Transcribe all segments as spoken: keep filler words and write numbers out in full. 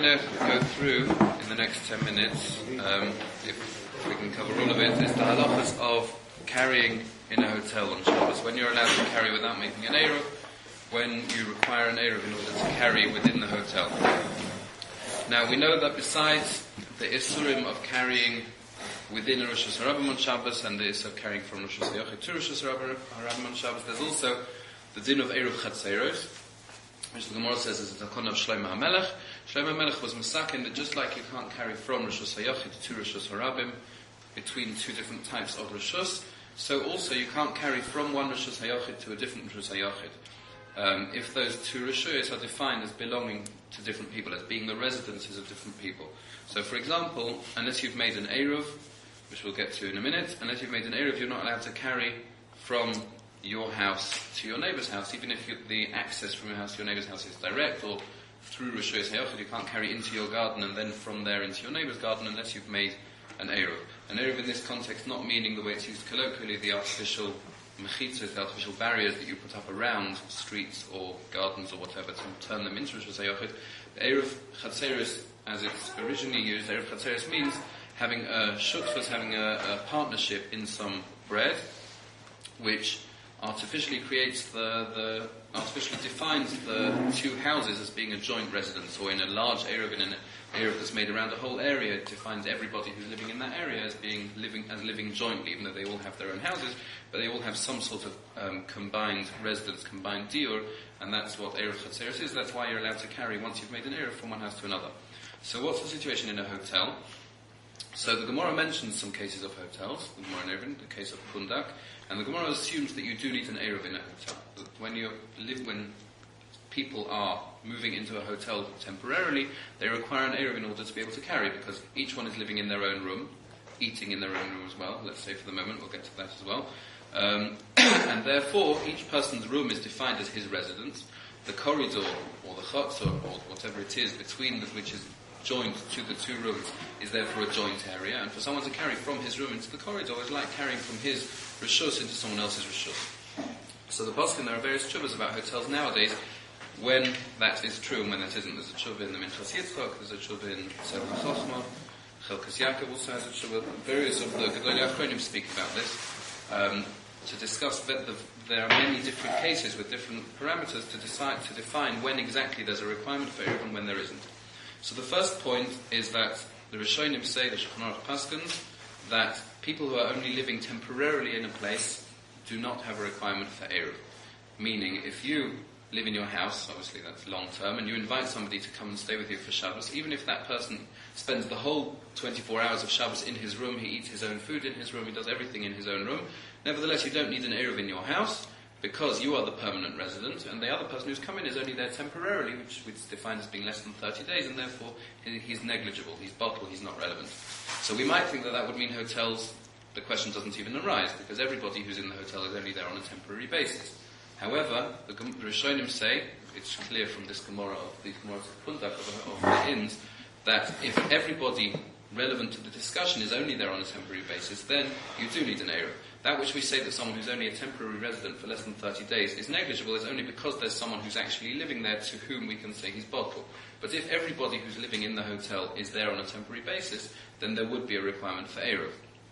to go through in the next ten minutes, um, if we can cover all of it, is the halachas of carrying in a hotel on Shabbos. When you're allowed to carry without making an eruv, when you require an eruv in order to carry within the hotel. Now we know that besides the isurim of carrying within a Rosh Hashanah on Shabbos and the isur of carrying from Rosh Hashanah to Rosh Hashanah on Shabbos, there's also the din of eruv chatzeros, which the Gemara says is a takon of Shlomo HaMelech. Shlomo HaMelech was masakin that just like you can't carry from Rosh Hashanah to Rosh Hashanah between two different types of Roshus, so also you can't carry from one Rosh Hashanah to a different Rosh Hashanah. Um, if those two Roshus are defined as belonging to different people, as being the residences of different people. So for example, unless you've made an eruv, which we'll get to in a minute, unless you've made an eruv, you're not allowed to carry from your house to your neighbour's house, even if you, the access from your house to your neighbour's house is direct, or through Rosh Hashanah, you can't carry into your garden and then from there into your neighbour's garden unless you've made an eruv. An eruv in this context not meaning the way it's used colloquially, the artificial mechitzos, the artificial barriers that you put up around streets or gardens or whatever to turn them into Rosh Hashanah. The eruv chatzeros, as it's originally used, eruv chatzeros means having a shutfus, having a, a partnership in some bread, which artificially creates the, the artificially defines the two houses as being a joint residence, or in a large eruv, in an eruv that's made around a whole area, it defines everybody who's living in that area as being living as living jointly, even though they all have their own houses, but they all have some sort of um, combined residence, combined diur, and that's what eruv chatzeros is. That's why you're allowed to carry once you've made an eruv from one house to another. So what's the situation in a hotel? So the Gemara mentions some cases of hotels, the Gemara in Eruvin, the case of Pundak, and the Gemara assumes that you do need an eruv in a hotel. That when you live, when people are moving into a hotel temporarily, they require an eruv in order to be able to carry, because each one is living in their own room, eating in their own room as well. Let's say for the moment, we'll get to that as well. Um, and therefore, each person's room is defined as his residence. The corridor or the chutzor or whatever it is between the, which is joined to the two rooms is therefore a joint area, and for someone to carry from his room into the corridor is like carrying from his reshus into someone else's reshus. So the poskim, there are various tshuvas about hotels nowadays when that is true and when that isn't. There's a tshuva in the Minchas Yitzchak, there's a tshuva in Sefer Chochmah, Chelkas Yaakov also has a tshuva. Various of the Gedolei Achronim speak about this um, to discuss that the, there are many different cases with different parameters to decide to define when exactly there's a requirement for eruv and when there isn't. So the first point is that the Rishonim say, the Shulchan Aruch paskins, that people who are only living temporarily in a place do not have a requirement for eruv. Meaning, if you live in your house, obviously that's long term, and you invite somebody to come and stay with you for Shabbos, even if that person spends the whole twenty-four hours of Shabbos in his room, he eats his own food in his room, he does everything in his own room, nevertheless you don't need an eruv in your house, because you are the permanent resident, and the other person who's come in is only there temporarily, which is defined as being less than thirty days, and therefore he's negligible, he's bottled, he's not relevant. So we might think that that would mean hotels, the question doesn't even arise, because everybody who's in the hotel is only there on a temporary basis. However, the, the Rishonim say, it's clear from this Gemara of the Gemara of Pundak of, of the Inns, that if everybody relevant to the discussion is only there on a temporary basis, then you do need an eruv. That which we say that someone who's only a temporary resident for less than thirty days is negligible is only because there's someone who's actually living there to whom we can say he's bottled. But if everybody who's living in the hotel is there on a temporary basis, then there would be a requirement for eruv.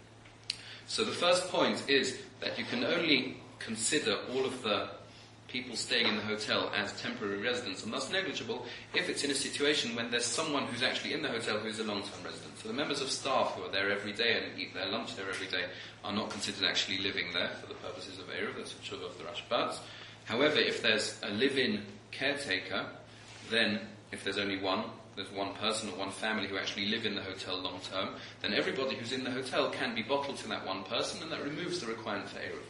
So the first point is that you can only consider all of the people staying in the hotel as temporary residents and thus negligible if it's in a situation when there's someone who's actually in the hotel who's a long-term resident. So the members of staff who are there every day and eat their lunch there every day are not considered actually living there for the purposes of eruv. That's a tshuva of the Rashbats. However, if there's a live-in caretaker, then if there's only one, there's one person or one family who actually live in the hotel long-term, then everybody who's in the hotel can be bottled to that one person, and that removes the requirement for eruv.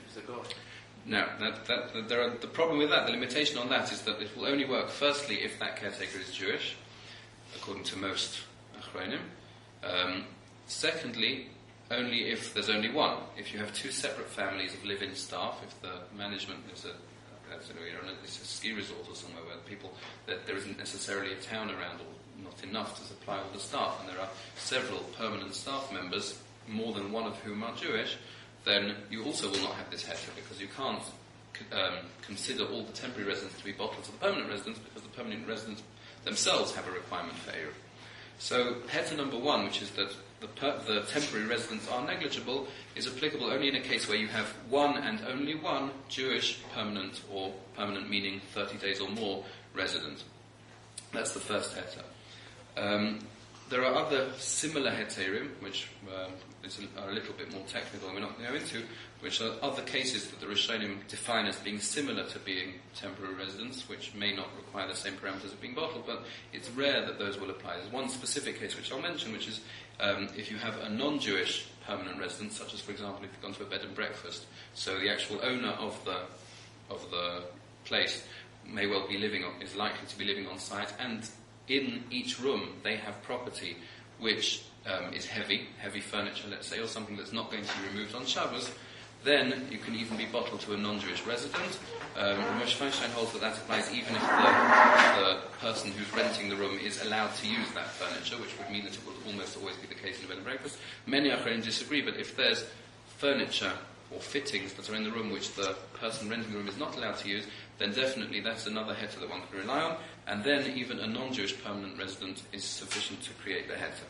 Now, that, that, that there are, the problem with that, the limitation on that, is that it will only work, firstly, if that caretaker is Jewish, according to most Achronim. Um, secondly, only if there's only one. If you have two separate families of live-in staff, if the management is a, it's a ski resort or somewhere where people, that there isn't necessarily a town around or not enough to supply all the staff, and there are several permanent staff members, more than one of whom are Jewish, then you also will not have this heter, because you can't um, consider all the temporary residents to be bottled to the permanent residents, because the permanent residents themselves have a requirement for Eruv. So, heter number one, which is that the, per- the temporary residents are negligible, is applicable only in a case where you have one and only one Jewish permanent, or permanent meaning thirty days or more, resident. That's the first heter. Um, there are other similar heterim, which um, is a, are a little bit more technical and we're not going to go into, which are other cases that the Rishonim define as being similar to being temporary residents, which may not require the same parameters of being bottled, but it's rare that those will apply. There's one specific case which I'll mention, which is um, if you have a non-Jewish permanent resident, such as, for example, if you've gone to a bed and breakfast, so the actual owner of the of the place may well be living on, is likely to be living on site, and in each room they have property which um, is heavy, heavy furniture, let's say, or something that's not going to be removed on Shabbos, then you can even be bottled to a non-Jewish resident. Um, Moshe Feinstein holds that that applies even if the, the person who's renting the room is allowed to use that furniture, which would mean that it will almost always be the case in a bed and breakfast. Many Acharim disagree, but if there's furniture or fittings that are in the room which the person renting the room is not allowed to use, then definitely that's another heter that one can rely on, and then even a non-Jewish permanent resident is sufficient to create the heter.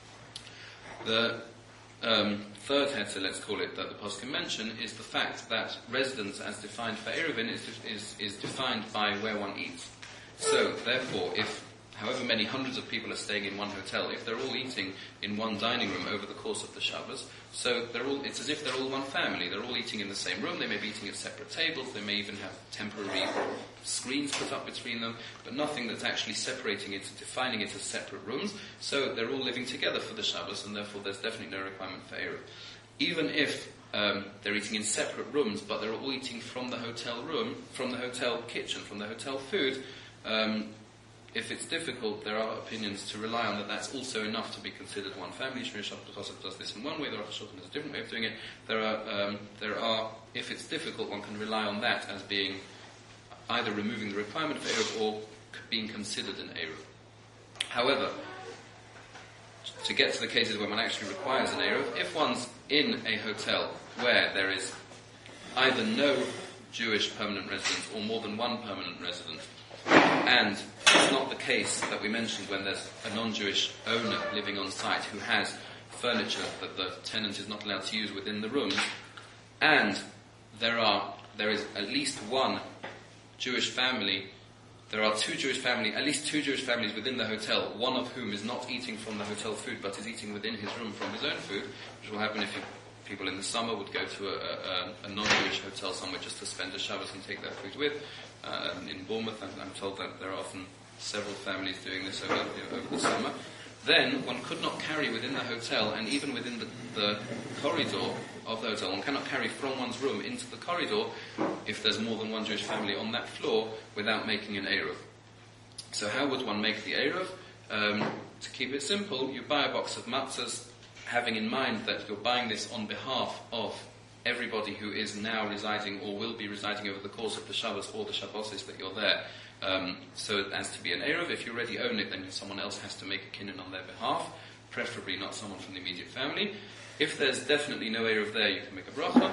The um, third heter, let's call it, that the poskim mention is the fact that residence as defined for Eruvin is, is, is defined by where one eats. So, therefore, if however many hundreds of people are staying in one hotel, if they're all eating in one dining room over the course of the Shabbos, so they're all, it's as if they're all one family. They're all eating in the same room. They may be eating at separate tables. They may even have temporary screens put up between them, but nothing that's actually separating it, defining it as separate rooms. So they're all living together for the Shabbos, and therefore there's definitely no requirement for Eruv. Even if um, they're eating in separate rooms, but they're all eating from the hotel room, from the hotel kitchen, from the hotel food, um, if it's difficult, there are opinions to rely on that that's also enough to be considered one family. Shmir Shabbat does this in one way, the Rosh Hashanah has a different way of doing it. There are, um, there are, if it's difficult, one can rely on that as being either removing the requirement for Eruv or being considered an Eruv. However, to get to the cases where one actually requires an Eruv, if one's in a hotel where there is either no Jewish permanent residents or more than one permanent resident, and it's not the case that we mentioned when there's a non-Jewish owner living on site who has furniture that the tenant is not allowed to use within the room, and there are there is at least one Jewish family, there are two Jewish family, at least two Jewish families within the hotel, one of whom is not eating from the hotel food but is eating within his room from his own food, which will happen if you, people in the summer would go to a, a, a non-Jewish hotel somewhere just to spend a Shabbos and take their food with. Uh, in Bournemouth, I'm, I'm told that there are often several families doing this over, you know, over the summer. Then one could not carry within the hotel, and even within the, the corridor of the hotel, one cannot carry from one's room into the corridor if there's more than one Jewish family on that floor without making an Eruv. So how would one make the Eruv? Um, to keep it simple, you buy a box of matzahs, having in mind that you're buying this on behalf of everybody who is now residing or will be residing over the course of the Shabbos or the Shabbosis that you're there, um, so as to be an Eruv. If you already own it, then someone else has to make a kinyan on their behalf, preferably not someone from the immediate family. If there's definitely no Eruv there, you can make a bracha,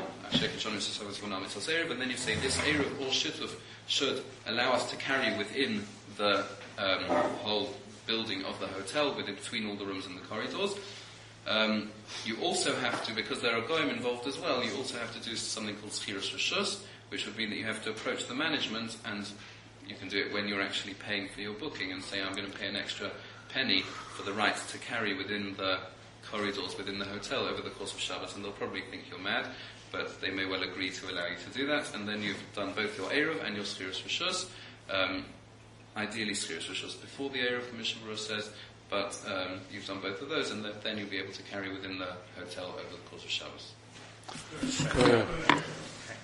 and then you say this Eruv or Shituf should allow us to carry within the um, whole building of the hotel, within between all the rooms and the corridors. Um, you also have to, because there are goyim involved as well, you also have to do something called Schiras Rishus, which would mean that you have to approach the management, and you can do it when you're actually paying for your booking and say, I'm going to pay an extra penny for the right to carry within the corridors within the hotel over the course of Shabbos, and they'll probably think you're mad, but they may well agree to allow you to do that, and then you've done both your Eruv and your Schiras Rishus. Um, ideally Schiras Rishus before the Eruv, the Mishnah Berurah says, but um, you've done both of those, and then you'll be able to carry within the hotel over the course of Shabbos.